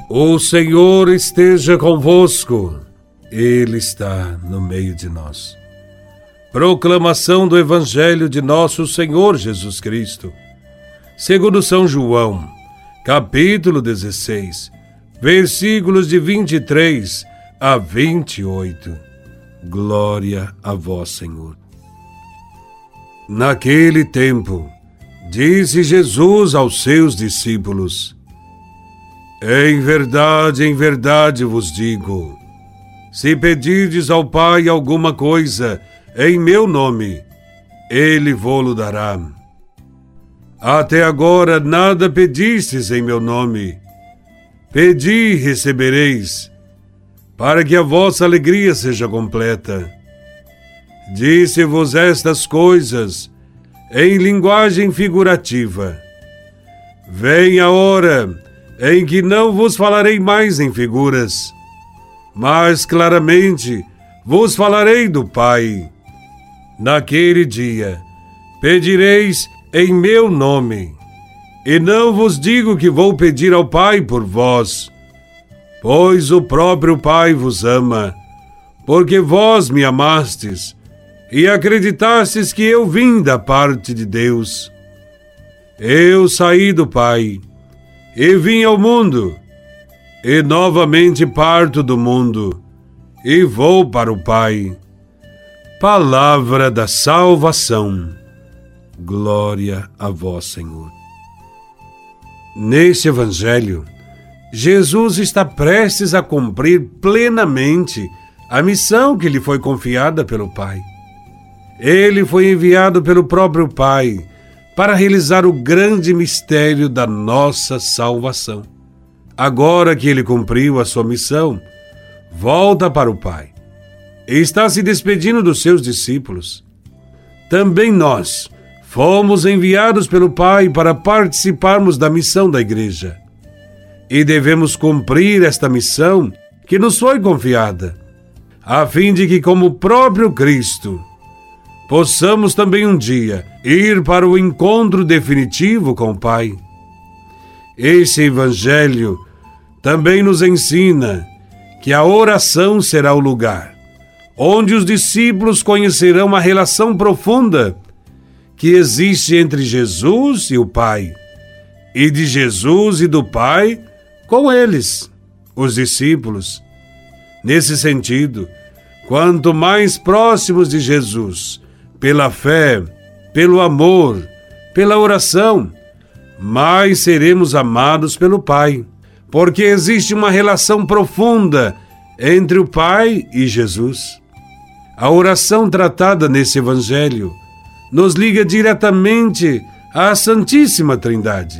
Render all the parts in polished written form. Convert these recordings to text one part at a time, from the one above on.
O Senhor esteja convosco. Ele está no meio de nós. Proclamação do Evangelho de nosso Senhor Jesus Cristo, segundo São João, capítulo 16, versículos de 23 a 28. Glória a vós, Senhor. Naquele tempo, disse Jesus aos seus discípulos: em verdade vos digo, se pedirdes ao Pai alguma coisa em meu nome, Ele vô-lo dará. Até agora nada pedistes em meu nome. Pedi e recebereis, para que a vossa alegria seja completa. Disse-vos estas coisas em linguagem figurativa. Vem a hora em que não vos falarei mais em figuras, mas claramente vos falarei do Pai. Naquele dia pedireis em meu nome, e não vos digo que vou pedir ao Pai por vós, pois o próprio Pai vos ama, porque vós me amastes e acreditastes que eu vim da parte de Deus. Eu saí do Pai e vim ao mundo, e novamente parto do mundo, e vou para o Pai. Palavra da salvação. Glória a vós, Senhor. Neste Evangelho, Jesus está prestes a cumprir plenamente a missão que lhe foi confiada pelo Pai. Ele foi enviado pelo próprio Pai para realizar o grande mistério da nossa salvação. Agora que ele cumpriu a sua missão, volta para o Pai e está se despedindo dos seus discípulos. Também nós fomos enviados pelo Pai para participarmos da missão da Igreja. E devemos cumprir esta missão que nos foi confiada, a fim de que, como o próprio Cristo, possamos também um dia ir para o encontro definitivo com o Pai. Este Evangelho também nos ensina que a oração será o lugar onde os discípulos conhecerão a relação profunda que existe entre Jesus e o Pai, e de Jesus e do Pai com eles, os discípulos. Nesse sentido, quanto mais próximos de Jesus, pela fé, pelo amor, pela oração, mais seremos amados pelo Pai, porque existe uma relação profunda entre o Pai e Jesus. A oração tratada nesse Evangelho nos liga diretamente à Santíssima Trindade.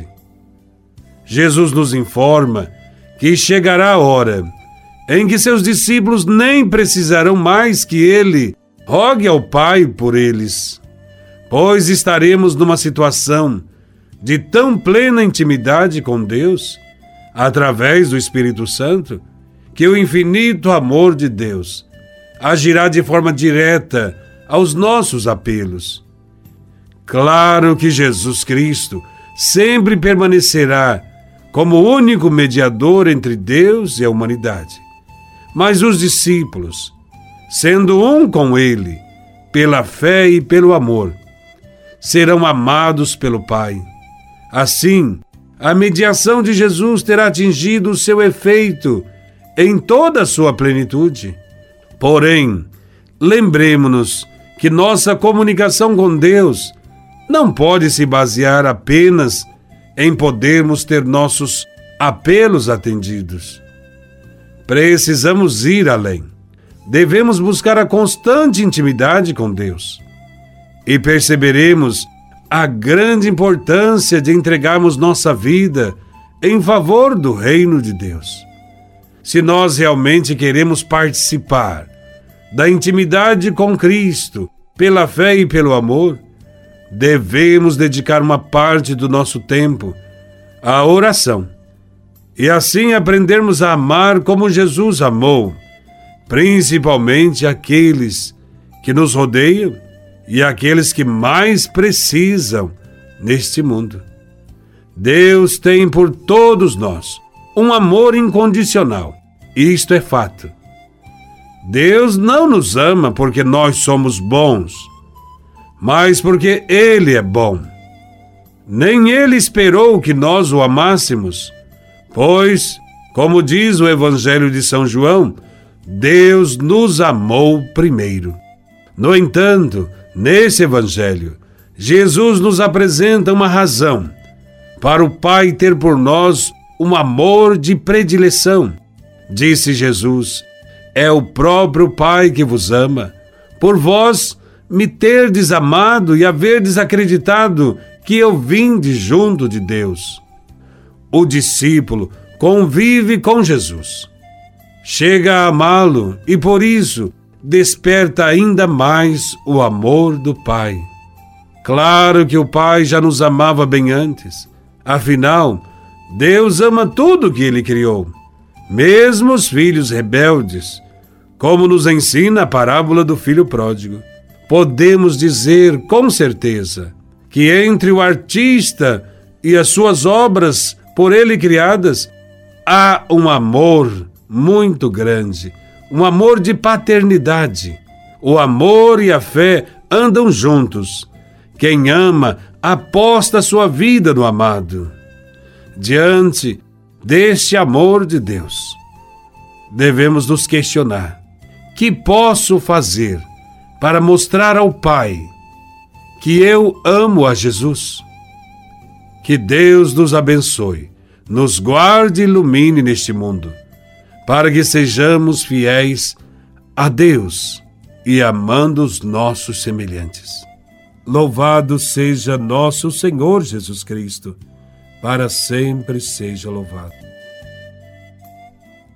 Jesus nos informa que chegará a hora em que seus discípulos nem precisarão mais que ele rogue ao Pai por eles, pois estaremos numa situação de tão plena intimidade com Deus, através do Espírito Santo, que o infinito amor de Deus agirá de forma direta aos nossos apelos. Claro que Jesus Cristo sempre permanecerá como o único mediador entre Deus e a humanidade. Mas os discípulos, sendo um com Ele, pela fé e pelo amor, serão amados pelo Pai. Assim, a mediação de Jesus terá atingido o seu efeito em toda a sua plenitude. Porém, lembremos-nos que nossa comunicação com Deus não pode se basear apenas em podermos ter nossos apelos atendidos. Precisamos ir além. Devemos buscar a constante intimidade com Deus. E perceberemos a grande importância de entregarmos nossa vida em favor do reino de Deus. Se nós realmente queremos participar da intimidade com Cristo, pela fé e pelo amor, devemos dedicar uma parte do nosso tempo à oração e assim aprendermos a amar como Jesus amou, principalmente aqueles que nos rodeiam e aqueles que mais precisam neste mundo. Deus tem por todos nós um amor incondicional. Isto é fato. Deus não nos ama porque nós somos bons, mas porque Ele é bom. Nem Ele esperou que nós o amássemos, pois, como diz o Evangelho de São João, Deus nos amou primeiro. No entanto, nesse Evangelho, Jesus nos apresenta uma razão para o Pai ter por nós um amor de predileção. Disse Jesus: é o próprio Pai que vos ama, por vós me terdes amado e haverdes acreditado que eu vim de junto de Deus. O discípulo convive com Jesus, chega a amá-lo e por isso desperta ainda mais o amor do Pai. Claro que o Pai já nos amava bem antes, afinal, Deus ama tudo que Ele criou, mesmo os filhos rebeldes, como nos ensina a parábola do filho pródigo. Podemos dizer com certeza que entre o artista e as suas obras por ele criadas, há um amor muito grande, um amor de paternidade. O amor e a fé andam juntos. Quem ama aposta sua vida no amado. Diante deste amor de Deus, devemos nos questionar: que posso fazer para mostrar ao Pai que eu amo a Jesus? Que Deus nos abençoe, nos guarde e ilumine neste mundo, para que sejamos fiéis a Deus e amando os nossos semelhantes. Louvado seja nosso Senhor Jesus Cristo, para sempre seja louvado.